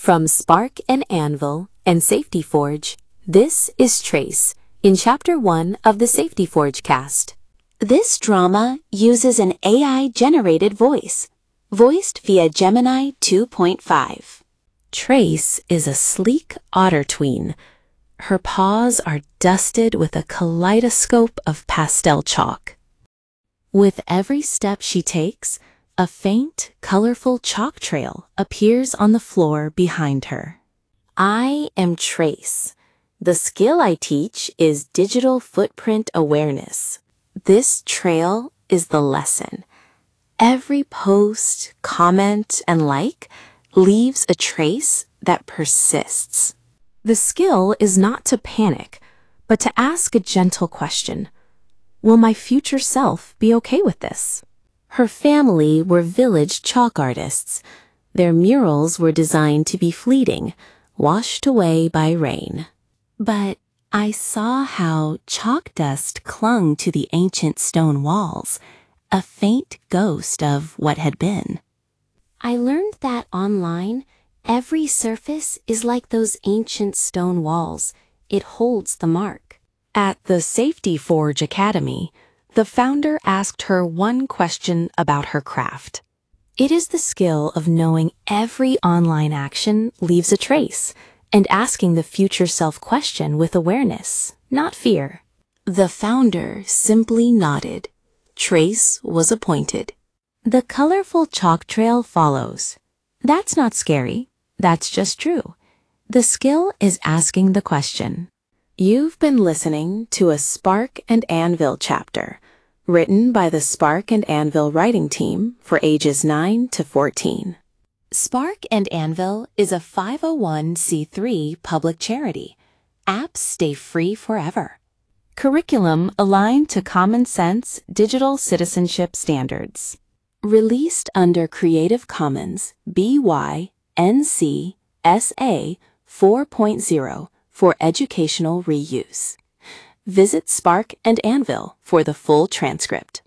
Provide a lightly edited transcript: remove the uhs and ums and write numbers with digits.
From Spark and Anvil and Safety Forge, this is Trace in Chapter 1 of the Safety Forge cast. This drama uses an AI-generated voice, voiced via Gemini 2.5. Trace is a sleek otter tween. Her paws are dusted with a kaleidoscope of pastel chalk. With every step she takes, a faint, colorful chalk trail appears on the floor behind her. I am Trace. The skill I teach is digital footprint awareness. This trail is the lesson. Every post, comment, and like leaves a trace that persists. The skill is not to panic, but to ask a gentle question. Will my future self be okay with this? Her family were village chalk artists. Their murals were designed to be fleeting, washed away by rain. But I saw how chalk dust clung to the ancient stone walls, a faint ghost of what had been. I learned that online, every surface is like those ancient stone walls. It holds the mark. At the Safety Forge Academy, the founder asked her one question about her craft. It is the skill of knowing every online action leaves a trace and asking the future self question with awareness, not fear. The founder simply nodded. Trace was appointed. The colorful chalk trail follows. That's not scary. That's just true. The skill is asking the question. You've been listening to a Spark and Anvil chapter, written by the Spark and Anvil writing team for ages 9 to 14. Spark and Anvil is a 501c3 public charity. Apps stay free forever. Curriculum aligned to common sense digital citizenship standards. Released under Creative Commons BY-NC SA 4.0 for educational reuse. Visit Spark and Anvil for the full transcript.